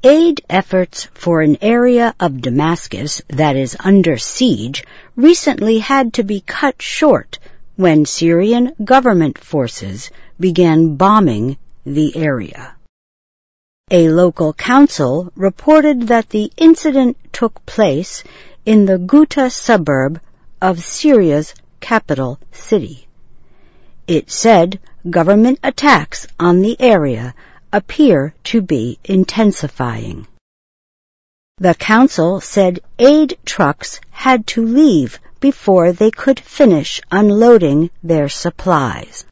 Aid efforts for an area of Damascus that is under siege recently had to be cut short when Syrian government forces began bombing the area. A local council reported that the incident took place in the Ghouta suburb of Syria's capital city. It said government attacks on the area appear to be intensifying. The council said aid trucks had to leave before they could finish unloading their supplies.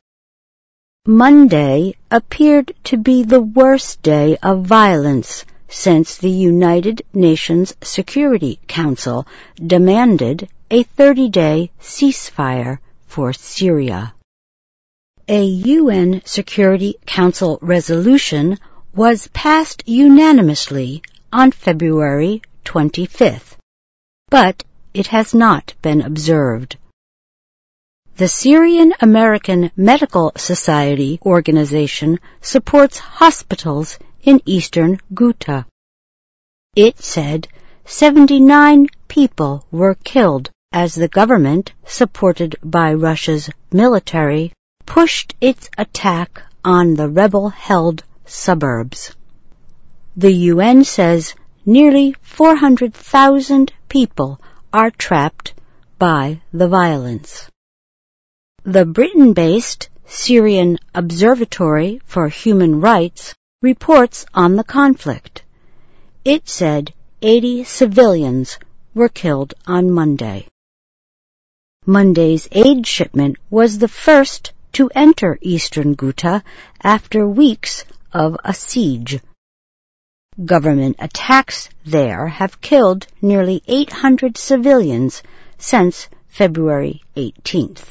Monday appeared to be the worst day of violence since the United Nations Security Council demanded a 30-day ceasefire for Syria. A UN Security Council resolution was passed unanimously on February 25th, but it has not been observed. The Syrian American Medical Society organization supports hospitals in eastern Ghouta. It said 79 people were killed as the government, supported by Russia's military, pushed its attack on the rebel-held suburbs. The UN says nearly 400,000 people are trapped by the violence. The Britain-based Syrian Observatory for Human Rights reports on the conflict. It said 80 civilians were killed on Monday. Monday's aid shipment was the first to enter eastern Ghouta after weeks of a siege. Government attacks there have killed nearly 800 civilians since February 18th.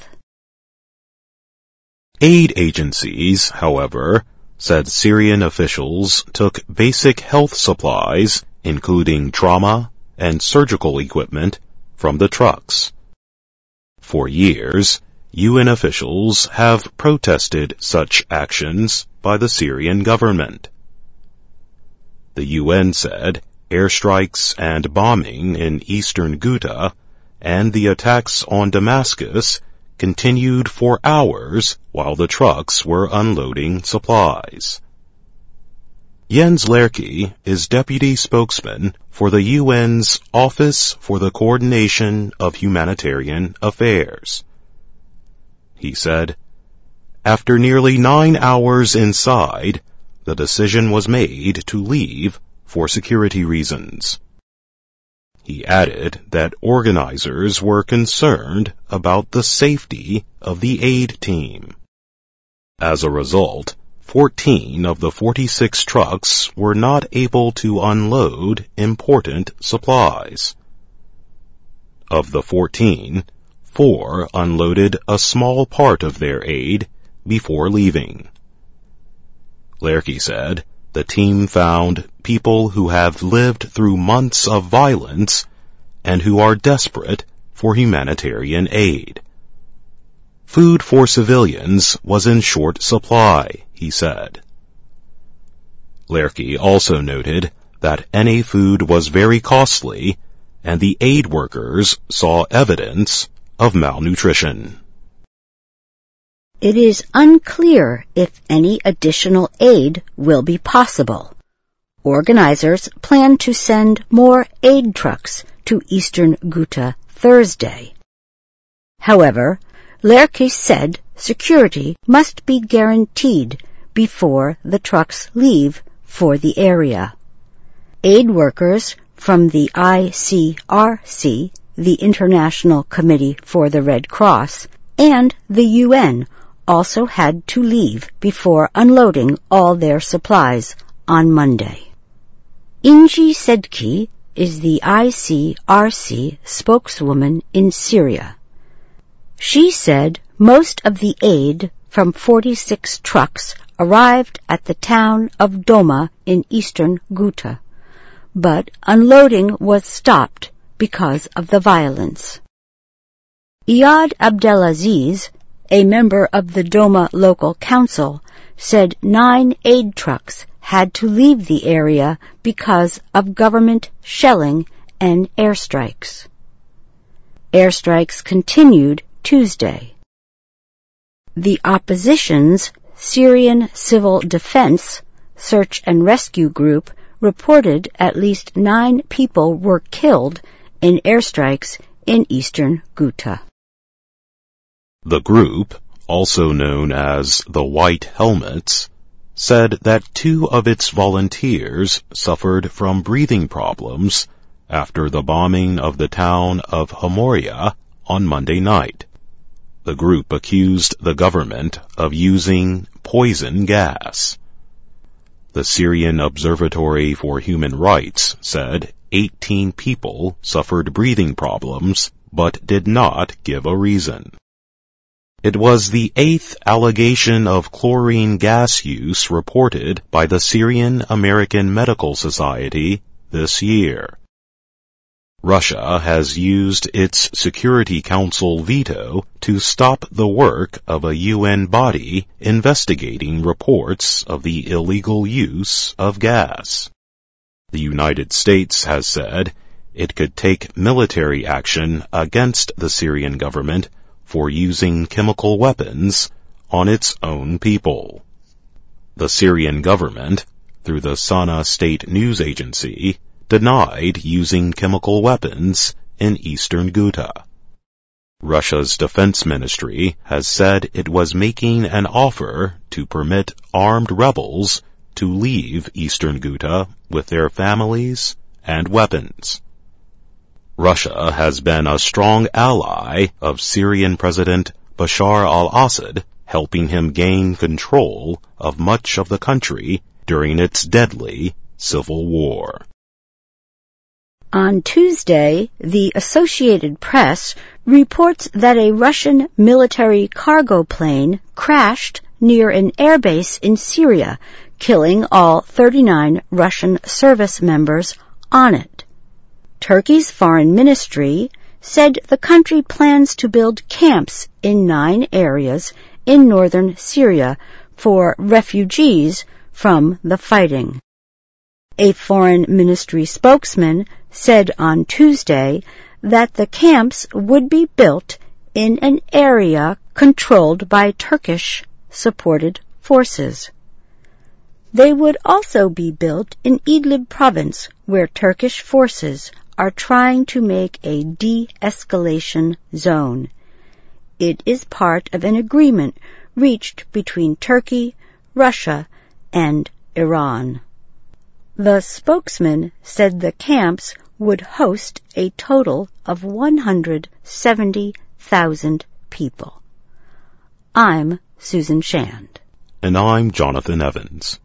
Aid agencies, however, said Syrian officials took basic health supplies, including trauma and surgical equipment, from the trucks. For years, UN officials have protested such actions by the Syrian government. The UN said airstrikes and bombing in eastern Ghouta and the attacks on Damascus continued for hours while the trucks were unloading supplies. Jens Lerke is deputy spokesman for the UN's Office for the Coordination of Humanitarian Affairs. He said, "After nearly 9 hours inside, the decision was made to leave for security reasons." He added that organizers were concerned about the safety of the aid team. As a result, 14 of the 46 trucks were not able to unload important supplies. Of the 14, 4 unloaded a small part of their aid before leaving. Lerke said the team found people who have lived through months of violence and who are desperate for humanitarian aid. Food for civilians was in short supply, he said. Lerke also noted that any food was very costly and the aid workers saw evidence of malnutrition. It is unclear if any additional aid will be possible. Organizers plan to send more aid trucks to eastern Ghouta Thursday. However, Lerke said security must be guaranteed before the trucks leave for the area. Aid workers from the ICRC, the International Committee for the Red Cross, and the UN also had to leave before unloading all their supplies on Monday. Ingi Sedki is the ICRC spokeswoman in Syria. She said most of the aid from 46 trucks arrived at the town of Doma in eastern Ghouta, but unloading was stopped because of the violence. Iyad Abdelaziz, a member of the Doma Local Council, said 9 aid trucks had to leave the area because of government shelling and airstrikes. Airstrikes continued Tuesday. The opposition's Syrian Civil Defense Search and Rescue Group reported at least 9 people were killed in airstrikes in eastern Ghouta. The group, also known as the White Helmets, said that 2 of its volunteers suffered from breathing problems after the bombing of the town of Hamoria on Monday night. The group accused the government of using poison gas. The Syrian Observatory for Human Rights said 18 people suffered breathing problems but did not give a reason. It was the 8th allegation of chlorine gas use reported by the Syrian American Medical Society this year. Russia has used its Security Council veto to stop the work of a UN body investigating reports of the illegal use of gas. The United States has said it could take military action against the Syrian government for using chemical weapons on its own people. The Syrian government, through the Sana State News Agency, denied using chemical weapons in eastern Ghouta. Russia's defense ministry has said it was making an offer to permit armed rebels to leave eastern Ghouta with their families and weapons. Russia has been a strong ally of Syrian President Bashar al-Assad, helping him gain control of much of the country during its deadly civil war. On Tuesday, the Associated Press reports that a Russian military cargo plane crashed near an airbase in Syria, killing all 39 Russian service members on it. Turkey's foreign ministry said the country plans to build camps in 9 areas in northern Syria for refugees from the fighting. A foreign ministry spokesman said on Tuesday that the camps would be built in an area controlled by Turkish-supported forces. They would also be built in Idlib province, where Turkish forces are trying to make a de-escalation zone. It is part of an agreement reached between Turkey, Russia, and Iran. The spokesman said the camps would host a total of 170,000 people. I'm Susan Shand. And I'm Jonathan Evans.